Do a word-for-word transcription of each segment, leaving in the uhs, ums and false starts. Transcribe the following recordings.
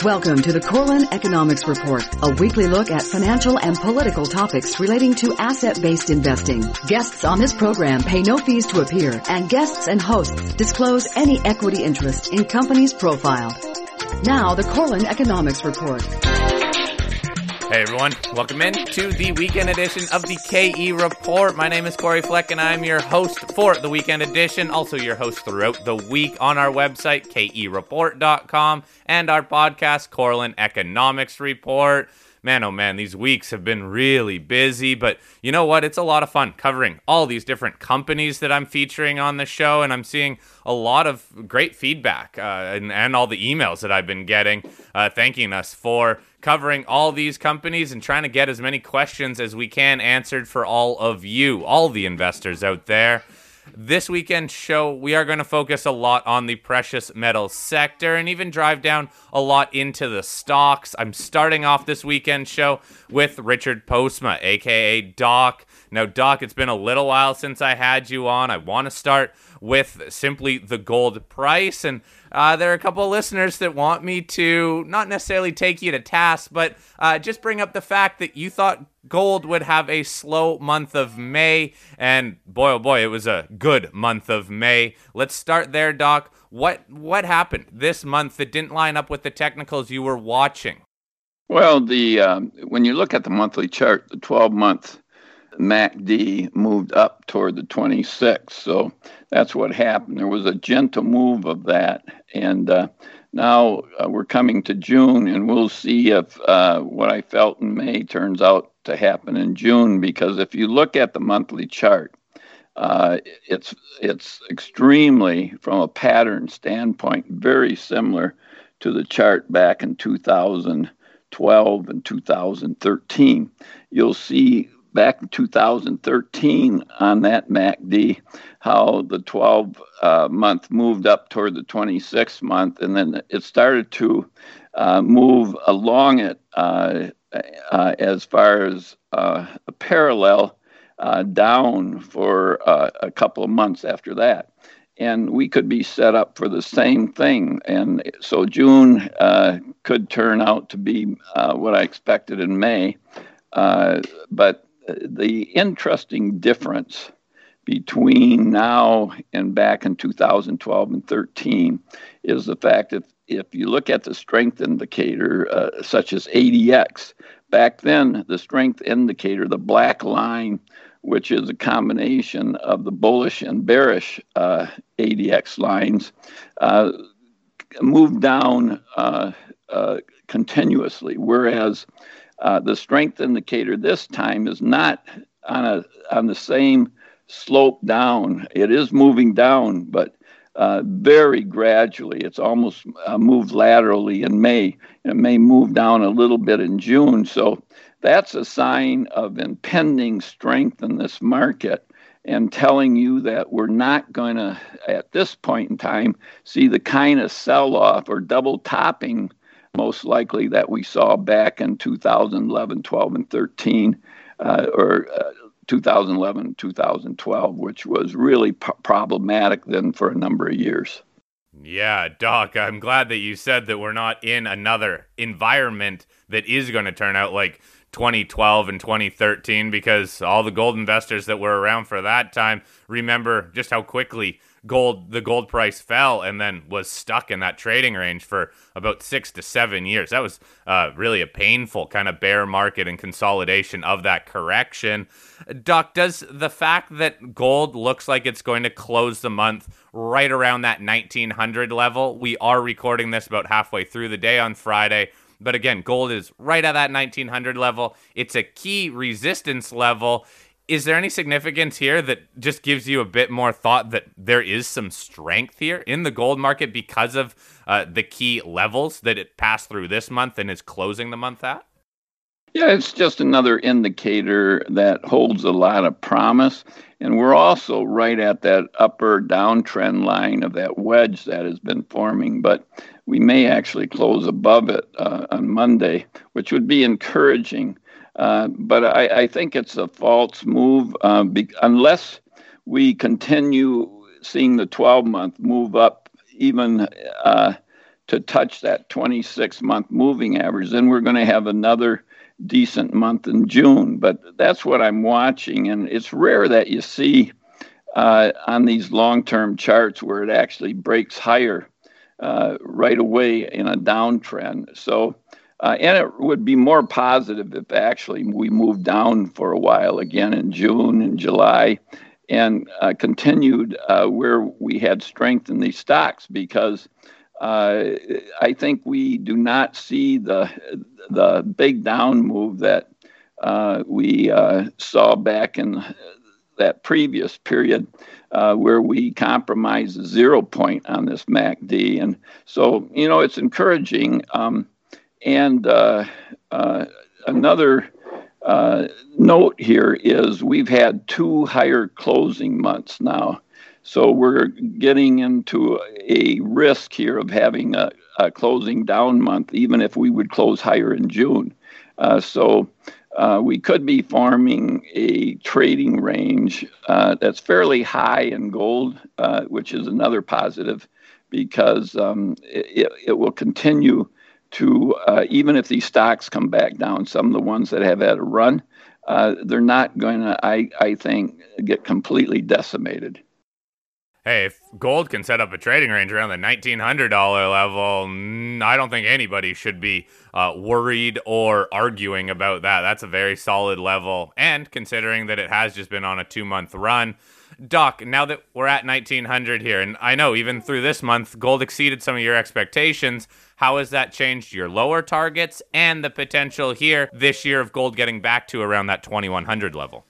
Welcome to the Corlin Economics Report, a weekly look at financial and political topics relating to asset-based investing. Guests on this program pay no fees to appear, and guests and hosts disclose any equity interest in companies profiled. Now, the Corlin Economics Report. Hey everyone, welcome in to the weekend edition of the K E Report. My name is Corey Fleck and I'm your host for the weekend edition, also your host throughout the week on our website, K E report dot com, and our podcast, Corlin Economics Report. Man, oh man, these weeks have been really busy, but you know what? It's a lot of fun covering all these different companies that I'm featuring on the show, and I'm seeing a lot of great feedback uh, and, and all the emails that I've been getting uh, thanking us for covering all these companies and trying to get as many questions as we can answered for all of you, all the investors out there. This weekend show, we are going to focus a lot on the precious metals sector and even drive down a lot into the stocks. I'm starting off this weekend show with Richard Postma, aka Doc. Now, Doc, it's been a little while since I had you on. I want to start with simply the gold price, and uh, there are a couple of listeners that want me to not necessarily take you to task, but uh, just bring up the fact that you thought gold would have a slow month of May, and boy, oh boy, it was a good month of May. Let's start there, Doc. What what happened this month that didn't line up with the technicals you were watching? Well, the um, when you look at the monthly chart, the twelve-month M A C D moved up toward the twenty-six, so that's what happened. There was a gentle move of that, and uh, now uh, we're coming to June, and we'll see if uh, what I felt in May turns out to happen in June, because if you look at the monthly chart, uh, it's it's extremely, from a pattern standpoint, very similar to the chart back in two thousand twelve and two thousand thirteen. You'll see back in two thousand thirteen on that M A C D, how the twelve uh, month moved up toward the twenty-six month, and then it started to uh, move along it uh, uh, as far as uh, a parallel uh, down for uh, a couple of months after that. And we could be set up for the same thing. And so June uh, could turn out to be uh, what I expected in May. Uh, but the interesting difference between now and back in two thousand twelve and thirteen is the fact that if you look at the strength indicator, uh, such as A D X, back then the strength indicator, the black line, which is a combination of the bullish and bearish uh, A D X lines, uh, moved down uh, uh, continuously, whereas Uh, the strength indicator this time is not on a on the same slope down. It is moving down, but uh, very gradually. It's almost uh, moved laterally in May. It may move down a little bit in June. So that's a sign of impending strength in this market, and telling you that we're not going to, at this point in time, see the kind of sell-off or double topping most likely that we saw back in two thousand eleven, twelve, and thirteen, uh, or uh, two thousand eleven, two thousand twelve, which was really p- problematic then for a number of years. Yeah, Doc, I'm glad that you said that we're not in another environment that is going to turn out like twenty twelve and twenty thirteen, because all the gold investors that were around for that time remember just how quickly gold the gold price fell and then was stuck in that trading range for about six to seven years. That was uh, really a painful kind of bear market and consolidation of that correction. Doc, does the fact that gold looks like it's going to close the month right around that nineteen hundred level, we are recording this about halfway through the day on Friday, but again, gold is right at that nineteen hundred level. It's a key resistance level. Is there any significance here that just gives you a bit more thought that there is some strength here in the gold market because of uh, the key levels that it passed through this month and is closing the month at? Yeah, it's just another indicator that holds a lot of promise. And we're also right at that upper downtrend line of that wedge that has been forming. But we may actually close above it uh, on Monday, which would be encouraging. Uh, but I, I think it's a false move uh, be, unless we continue seeing the twelve-month move up even uh, to touch that twenty-six month moving average. Then we're going to have another decent month in June. But that's what I'm watching. And it's rare that you see uh, on these long-term charts where it actually breaks higher uh, right away in a downtrend. So, uh, and it would be more positive if actually we moved down for a while again in June and July and uh, continued uh, where we had strength in these stocks, because uh, I think we do not see the the big down move that uh, we uh, saw back in that previous period uh, where we compromised the zero point on this M A C D. And so, you know, it's encouraging. Um, and uh, uh, another uh, note here is we've had two higher closing months now. So we're getting into a risk here of having a, a closing down month, even if we would close higher in June. Uh, so uh, we could be forming a trading range uh, that's fairly high in gold, uh, which is another positive, because um, it, it will continue to, uh, even if these stocks come back down, some of the ones that have had a run, uh, they're not going to, I, I think, get completely decimated. Hey, if gold can set up a trading range around the nineteen hundred dollars level, I don't think anybody should be uh, worried or arguing about that. That's a very solid level. And considering that it has just been on a two-month run, Doc, now that we're at nineteen hundred here, and I know even through this month, gold exceeded some of your expectations, how has that changed your lower targets and the potential here this year of gold getting back to around that twenty-one hundred level?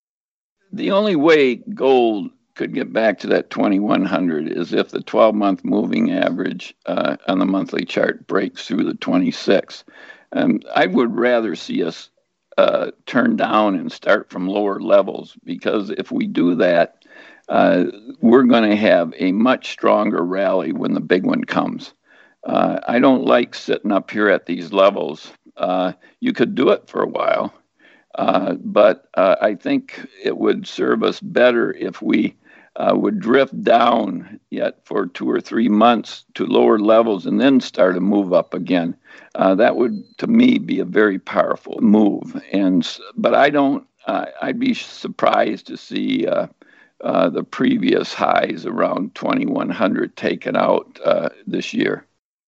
The only way gold could get back to that twenty-one hundred is if the twelve-month moving average uh, on the monthly chart breaks through the twenty-six. Um, I would rather see us uh, turn down and start from lower levels, because if we do that, uh, we're going to have a much stronger rally when the big one comes. Uh, I don't like sitting up here at these levels. Uh, you could do it for a while, uh, but uh, I think it would serve us better if we Uh, would drift down yet for two or three months to lower levels and then start a move up again. Uh, that would, to me, be a very powerful move. And but I don't. Uh, I'd be surprised to see uh, uh, the previous highs around twenty-one hundred taken out uh, this year.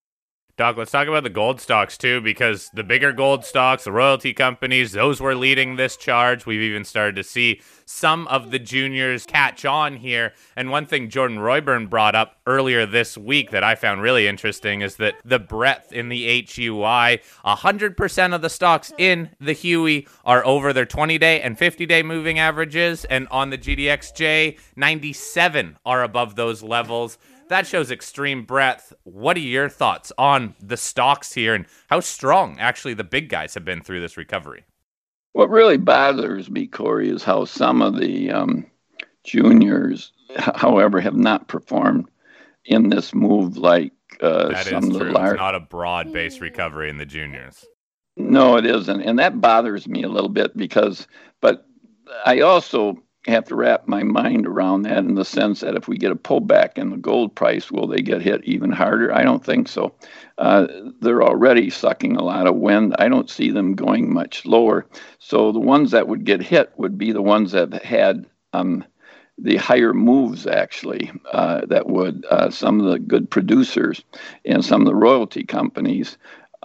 Doc, let's talk about the gold stocks too, because the bigger gold stocks, the royalty companies, those were leading this charge. We've even started to see some of the juniors catch on here. And one thing Jordan Royburn brought up earlier this week that I found really interesting is that the breadth in the H U I, one hundred percent of the stocks in the Huey are over their twenty-day and fifty-day moving averages. And on the G D X J, ninety-seven are above those levels. That shows extreme breadth. What are your thoughts on the stocks here and how strong actually the big guys have been through this recovery? What really bothers me, Corey, is how some of the um, juniors, however, have not performed in this move like uh, that some is of the true. large. It's not a broad-based recovery in the juniors. No, it isn't. And that bothers me a little bit because, but I also have to wrap my mind around that in the sense that if we get a pullback in the gold price, will they get hit even harder? I don't think so. Uh, they're already sucking a lot of wind. I don't see them going much lower. So the ones that would get hit would be the ones that had um, the higher moves, actually, uh, that would, uh, some of the good producers and some of the royalty companies.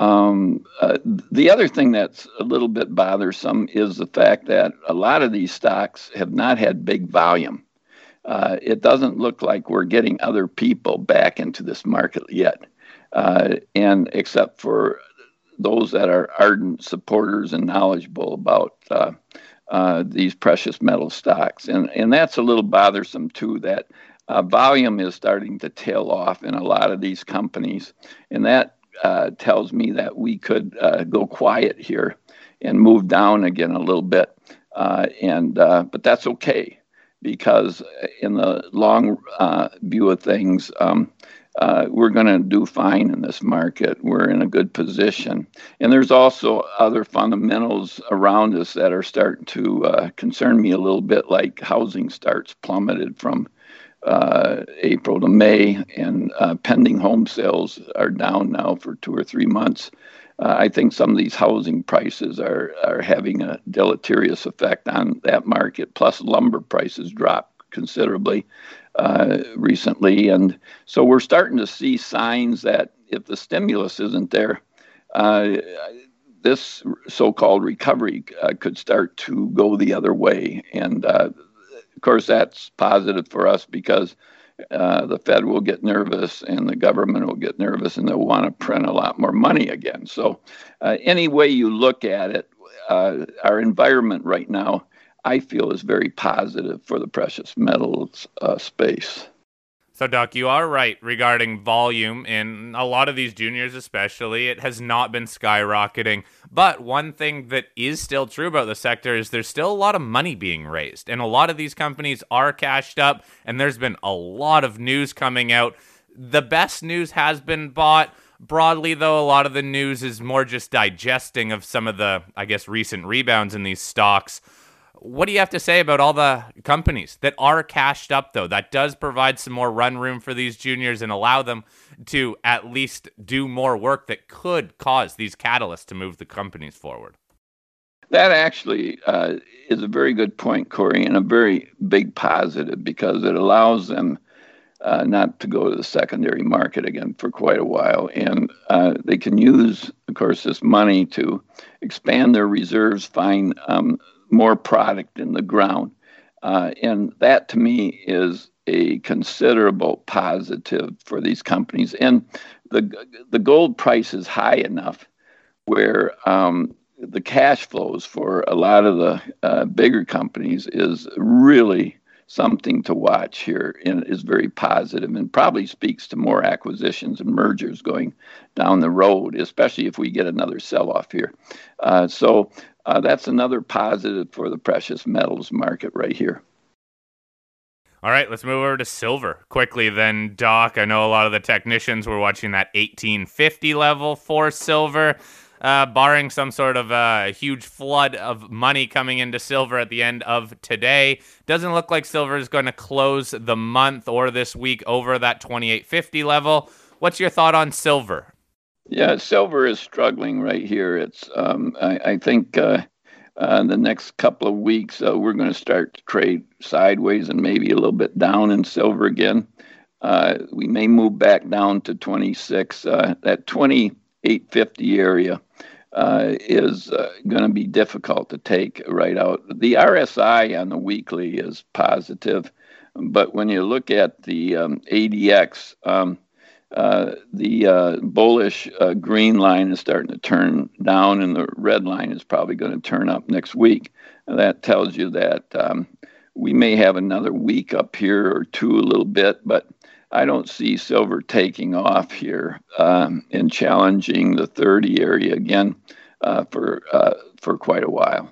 Um, uh, the other thing that's a little bit bothersome is the fact that a lot of these stocks have not had big volume. Uh, it doesn't look like we're getting other people back into this market yet, uh, and except for those that are ardent supporters and knowledgeable about uh, uh, these precious metal stocks. And, and that's a little bothersome, too, that uh, volume is starting to tail off in a lot of these companies, and that Uh, tells me that we could uh, go quiet here and move down again a little bit. Uh, and uh, but that's okay, because in the long uh, view of things, um, uh, we're going to do fine in this market. We're in a good position. And there's also other fundamentals around us that are starting to uh, concern me a little bit, like housing starts plummeted from uh, April to May, and uh, pending home sales are down now for two or three months. Uh, I think some of these housing prices are, are having a deleterious effect on that market. Plus, lumber prices dropped considerably uh, recently. And so we're starting to see signs that if the stimulus isn't there, uh, this so-called recovery uh, could start to go the other way. And uh, of course, that's positive for us because uh, the Fed will get nervous and the government will get nervous and they'll want to print a lot more money again. So uh, any way you look at it, uh, our environment right now, I feel, is very positive for the precious metals uh, space. So, Doc, you are right regarding volume in a lot of these juniors especially. It has not been skyrocketing. But one thing that is still true about the sector is there's still a lot of money being raised. And a lot of these companies are cashed up, and there's been a lot of news coming out. The best news has been bought. Broadly, though, a lot of the news is more just digesting of some of the, I guess, recent rebounds in these stocks. What do you have to say about all the companies that are cashed up, though? That does provide some more run room for these juniors and allow them to at least do more work that could cause these catalysts to move the companies forward. That actually uh, is a very good point, Corey, and a very big positive because it allows them uh, not to go to the secondary market again for quite a while. And uh, they can use, of course, this money to expand their reserves, find um, more product in the ground. Uh, and that, to me, is a considerable positive for these companies. And the the gold price is high enough where um, the cash flows for a lot of the uh, bigger companies is really something to watch here, and is very positive and probably speaks to more acquisitions and mergers going down the road, especially if we get another sell-off here. Uh, so uh, that's another positive for the precious metals market right here. All right, let's move over to silver quickly then, Doc. I know a lot of the technicians were watching that eighteen fifty level for silver. Uh, barring some sort of uh, huge flood of money coming into silver at the end of today. Doesn't look like silver is going to close the month or this week over that twenty-eight fifty level. What's your thought on silver? Yeah, silver is struggling right here. It's um, I, I think uh, uh, the next couple of weeks uh, we're going to start to trade sideways and maybe a little bit down in silver again. Uh, we may move back down to twenty-six. Uh, that twenty-eight fifty area uh, is uh, going to be difficult to take right out. The R S I on the weekly is positive, but when you look at the um, A D X, um, uh, the uh, bullish uh, green line is starting to turn down, and the red line is probably going to turn up next week. And that tells you that um, we may have another week up here or two a little bit, but I don't see silver taking off here um, and challenging the thirty area again uh, for uh, for quite a while.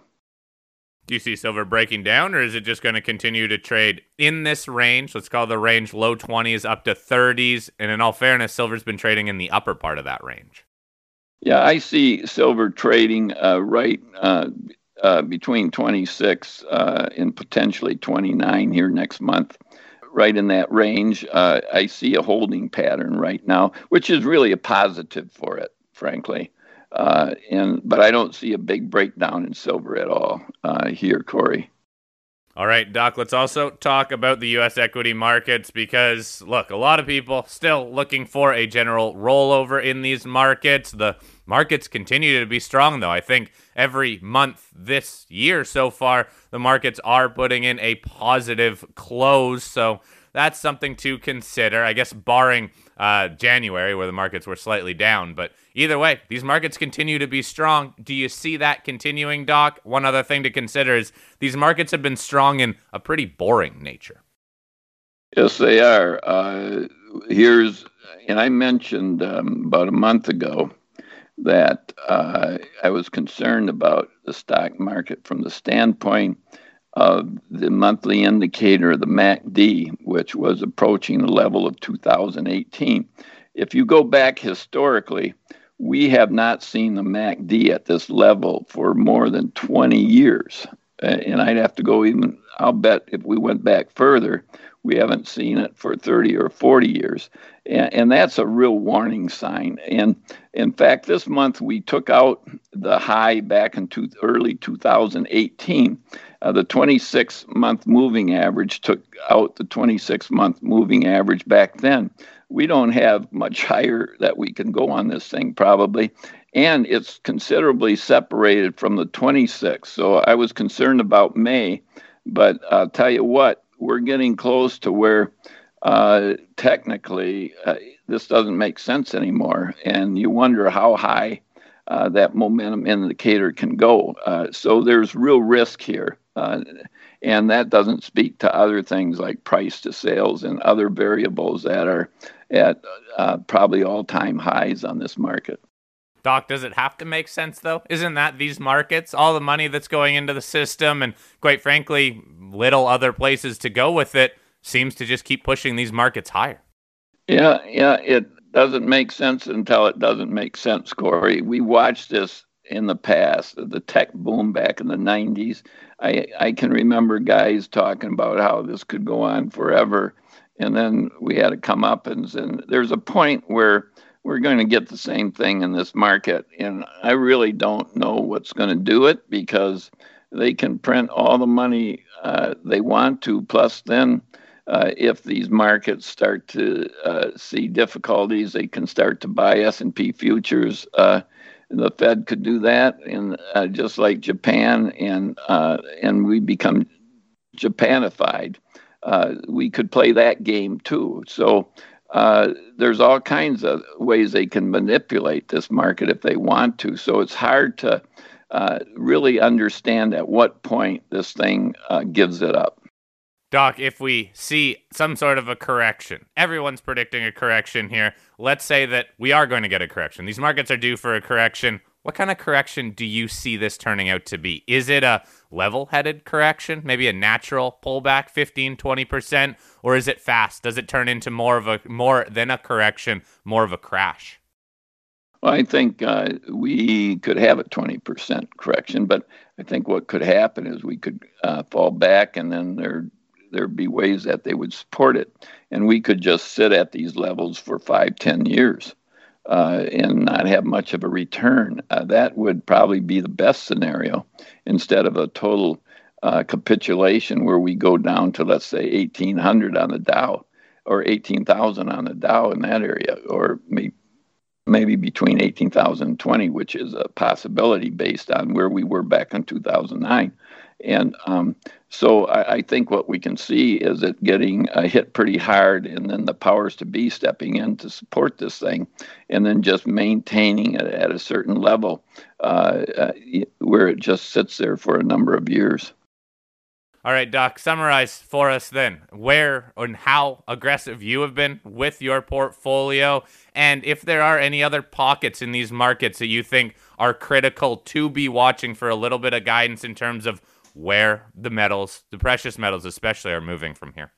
Do you see silver breaking down, or is it just going to continue to trade in this range? Let's call the range low twenties up to thirties. And in all fairness, silver's been trading in the upper part of that range. Yeah, I see silver trading uh, right uh, uh, between twenty-six uh, and potentially twenty-nine here next month. Right in that range. Uh, I see a holding pattern right now, which is really a positive for it, frankly. Uh, and but I don't see a big breakdown in silver at all uh, here, Corey. All right, Doc, let's also talk about the U S equity markets because, look, a lot of people still looking for a general rollover in these markets. The markets continue to be strong, though. I think every month this year so far, the markets are putting in a positive close, so that's something to consider, I guess, barring uh, January where the markets were slightly down. But either way, these markets continue to be strong. Do you see that continuing, Doc? One other thing to consider is these markets have been strong in a pretty boring nature. Yes, they are. Uh, here's, and I mentioned um, about a month ago that uh, I was concerned about the stock market from the standpoint of the monthly indicator, the M A C D, which was approaching the level of two thousand eighteen. If you go back historically, we have not seen the M A C D at this level for more than twenty years. And I'd have to go even, I'll bet if we went back further, We haven't seen it for thirty or forty years. And, and that's a real warning sign. And in fact, this month we took out the high back in two, early two thousand eighteen. Uh, the twenty-six month moving average took out the twenty-six month moving average back then. We don't have much higher that we can go on this thing probably. And it's considerably separated from the twenty-six. So I was concerned about May, but I'll tell you what, we're getting close to where uh, technically uh, this doesn't make sense anymore. And you wonder how high uh, that momentum indicator can go. Uh, so there's real risk here. Uh, and that doesn't speak to other things like price to sales and other variables that are at uh, probably all-time highs on this market. Doc, does it have to make sense, though? Isn't that these markets, all the money that's going into the system, and quite frankly, little other places to go with it, seems to just keep pushing these markets higher? Yeah, yeah, it doesn't make sense until it doesn't make sense, Corey. We watched this in the past, the tech boom back in the nineties. I, I can remember guys talking about how this could go on forever, and then we had a comeuppance, and there's a point where we're going to get the same thing in this market. And I really don't know what's going to do it, because they can print all the money uh, they want to. Plus, then uh, if these markets start to uh, see difficulties, they can start to buy S and P futures. Uh, the Fed could do that, and uh, just like Japan, and uh, and we become Japanified. Uh, we could play that game too. So Uh, there's all kinds of ways they can manipulate this market if they want to. So it's hard to uh, really understand at what point this thing uh, gives it up. Doc, if we see some sort of a correction, everyone's predicting a correction here. Let's say that we are going to get a correction. These markets are due for a correction. What kind of correction do you see this turning out to be? Is it a level-headed correction, maybe a natural pullback, fifteen, twenty percent, or is it fast? Does it turn into more of a more than a correction, more of a crash? Well, I think uh, we could have a twenty percent correction, but I think what could happen is we could uh, fall back, and then there there'd be ways that they would support it, and we could just sit at these levels for five, ten years. Uh, and not have much of a return. Uh, that would probably be the best scenario, instead of a total uh, capitulation where we go down to, let's say, eighteen hundred on the Dow, or eighteen thousand on the Dow in that area, or maybe, maybe between eighteen thousand and twenty, which is a possibility based on where we were back in two thousand nine. And um, so I, I think what we can see is it getting uh, hit pretty hard, and then the powers to be stepping in to support this thing, and then just maintaining it at a certain level uh, uh, where it just sits there for a number of years. All right, Doc, summarize for us then where and how aggressive you have been with your portfolio, and if there are any other pockets in these markets that you think are critical to be watching for a little bit of guidance in terms of where the metals, the precious metals especially, are moving from here.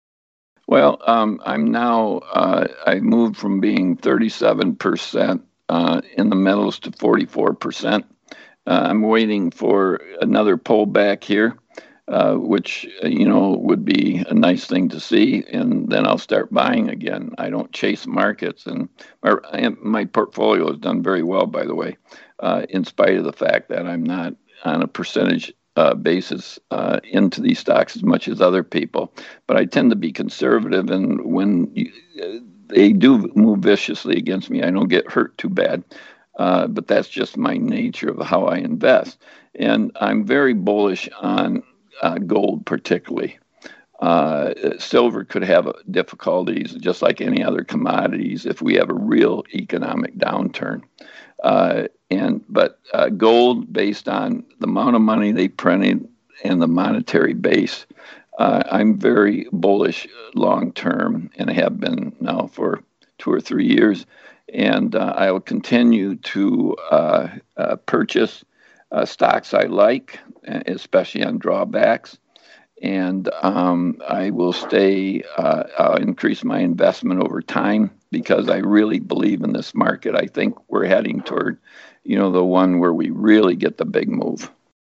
Well, um, I'm now, uh, I moved from being thirty-seven percent uh, in the metals to forty-four percent. Uh, I'm waiting for another pullback here, uh, which, you know, would be a nice thing to see, and then I'll start buying again. I don't chase markets, and my, my portfolio has done very well, by the way, uh, in spite of the fact that I'm not on a percentage Uh, basis uh, into these stocks as much as other people. But I tend to be conservative, and when you, uh, they do move viciously against me, I don't get hurt too bad. Uh, but that's just my nature of how I invest. And I'm very bullish on uh, gold particularly. Uh, silver could have difficulties, just like any other commodities, if we have a real economic downturn. Uh, and but uh, gold, based on the amount of money they printed and the monetary base, uh, I'm very bullish long term, and have been now for two or three years. And uh, I will continue to uh, uh, purchase uh, stocks I like, especially on drawbacks. And um, I will stay, uh, I'll increase my investment over time, because I really believe in this market. I think we're heading toward, you know, the one where we really get the big move.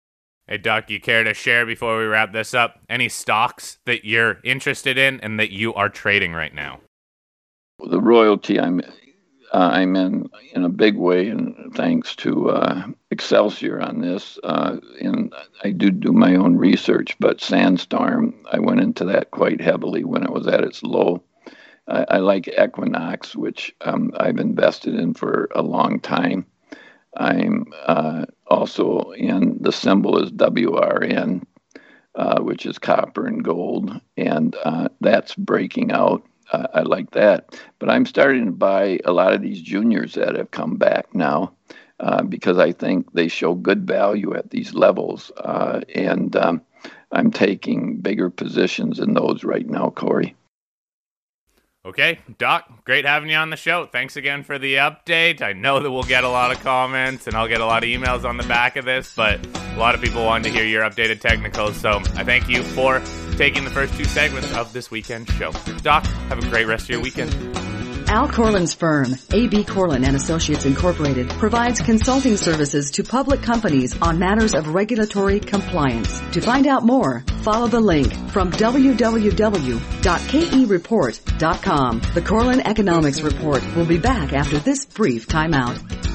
Hey, Doc, you care to share before we wrap this up any stocks that you're interested in and that you are trading right now? The royalty I'm uh, I'm in in a big way, and thanks to uh, Excelsior on this. Uh, and I do do my own research, but Sandstorm, I went into that quite heavily when it was at its low. I, I like Equinox, which um, I've invested in for a long time. I'm uh, also in, the symbol is W R N, uh, which is copper and gold, and uh, that's breaking out. Uh, I like that. But I'm starting to buy a lot of these juniors that have come back now uh, because I think they show good value at these levels. Uh, and um, I'm taking bigger positions in those right now, Corey. Okay, Doc, great having you on the show. Thanks again for the update. I know that we'll get a lot of comments and I'll get a lot of emails on the back of this, but a lot of people wanted to hear your updated technicals, so I thank you for taking the first two segments of this weekend show. Doc, have a great rest of your weekend. Al Corlin's firm, A B Corlin and Associates Incorporated, provides consulting services to public companies on matters of regulatory compliance. To find out more, follow the link from w w w dot k e report dot com. The Corlin Economics Report will be back after this brief timeout.